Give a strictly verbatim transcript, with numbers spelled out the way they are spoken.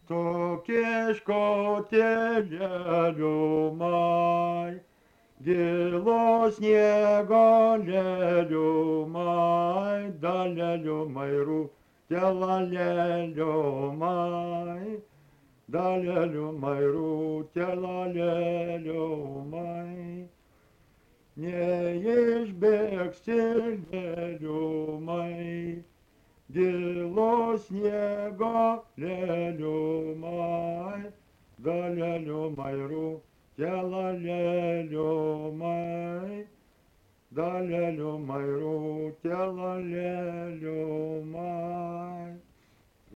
То кишко телелю май, діло снега лелю май, да лелю майру, тела лелю май, да лелю майру, тела лелю май. Не ешбек стелелю май, діло снега лелю май, да лелю майру, тела лелю май, да лелю майру, тела лелю май.